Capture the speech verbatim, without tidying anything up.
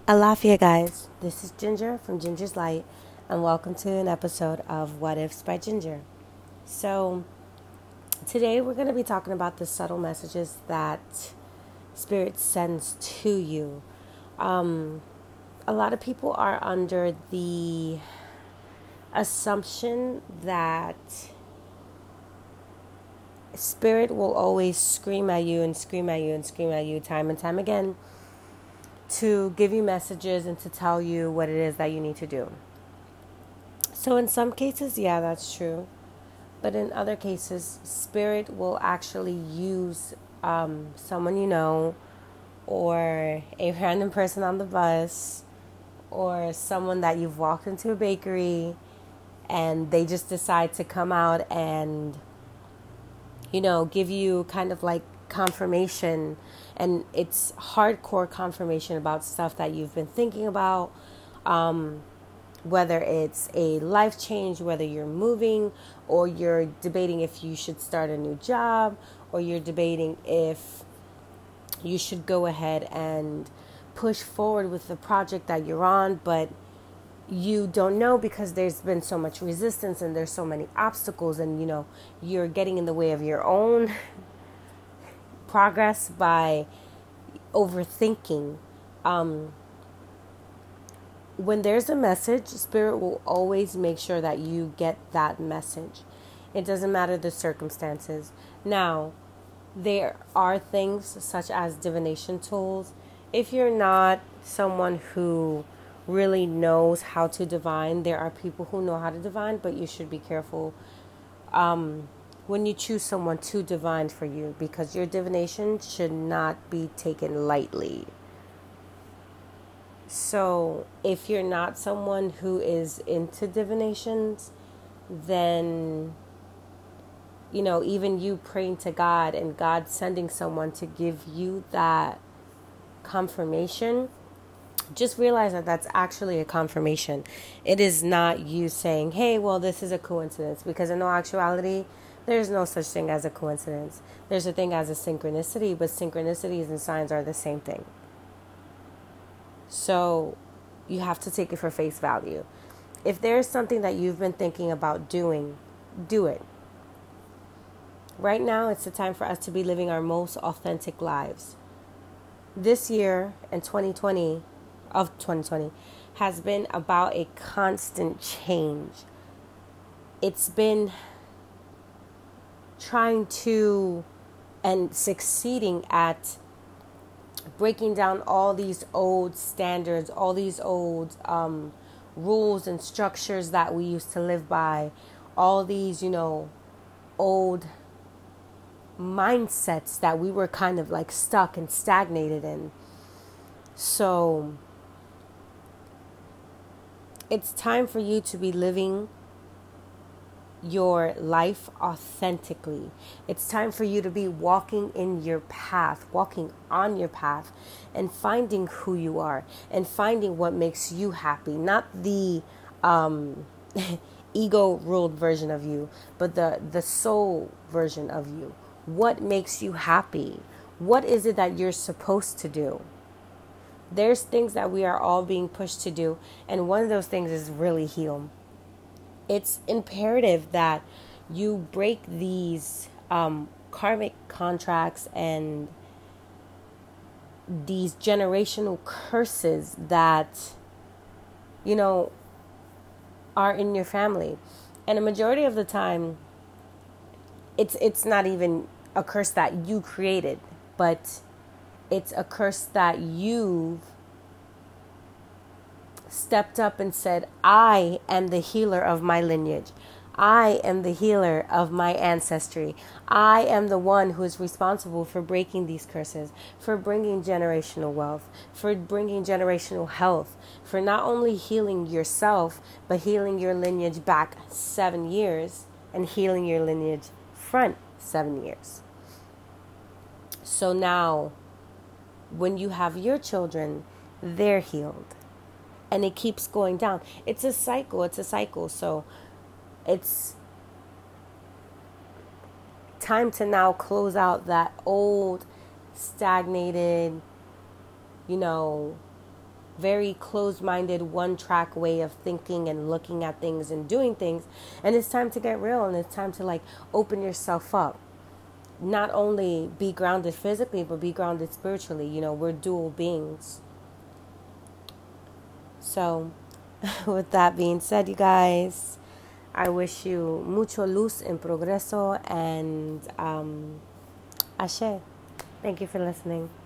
Alafia, guys. This is Ginger from Ginger's Light, and welcome to an episode of What Ifs by Ginger. So, today we're going to be talking about the subtle messages that Spirit sends to you. Um, a lot of people are under the assumption that Spirit will always scream at you and scream at you and scream at you time and time again to give you messages and to tell you what it is that you need to do. So in some cases, yeah, that's true. But in other cases, Spirit will actually use um, someone you know, or a random person on the bus, or someone that you've walked into a bakery and they just decide to come out and, you know, give you kind of like confirmation. And it's hardcore confirmation about stuff that you've been thinking about. Um, whether it's a life change, whether you're moving, or you're debating if you should start a new job, or you're debating if you should go ahead and push forward with the project that you're on, but you don't know because there's been so much resistance and there's so many obstacles, and you know you're getting in the way of your own progress by overthinking. Um, when there's a message, Spirit will always make sure that you get that message. It doesn't matter the circumstances. Now, there are things such as divination tools. If you're not someone who really knows how to divine, there are people who know how to divine, but you should be careful um, when you choose someone to divine for you, because your divination should not be taken lightly. So if you're not someone who is into divinations, then, you know, even you praying to God and God sending someone to give you that confirmation, just realize that that's actually a confirmation. It is not you saying, hey, well, this is a coincidence, because in all actuality, there's no such thing as a coincidence. There's a thing as a synchronicity, but synchronicities and signs are the same thing. So you have to take it for face value. If there's something that you've been thinking about doing, do it. Right now, it's the time for us to be living our most authentic lives. This year in twenty twenty, of twenty twenty, has been about a constant change. It's been trying to and succeeding at breaking down all these old standards, all these old um, rules and structures that we used to live by, all these, you know, old mindsets that we were kind of like stuck and stagnated in. So it's time for you to be living your life authentically. It's time for you to be walking in your path, walking on your path, and finding who you are and finding what makes you happy. Not the um, ego-ruled version of you, but the, the soul version of you. What makes you happy? What is it that you're supposed to do? There's things that we are all being pushed to do, and one of those things is really heal. It's imperative that you break these um, karmic contracts and these generational curses that, you know, are in your family. And a majority of the time, it's it's not even a curse that you created, but it's a curse that you've stepped up and said, I am the healer of my lineage. I am the healer of my ancestry. I am the one who is responsible for breaking these curses, for bringing generational wealth, for bringing generational health, for not only healing yourself, but healing your lineage back seven years and healing your lineage front seven years. So now, when you have your children, they're healed. And it keeps going down. It's a cycle. It's a cycle. So it's time to now close out that old, stagnated, you know, very closed-minded, one-track way of thinking and looking at things and doing things. And it's time to get real, and it's time to like open yourself up. Not only be grounded physically, but be grounded spiritually. You know, we're dual beings. So, with that being said, you guys, I wish you mucho luz en progreso and um, ashe. Thank you for listening.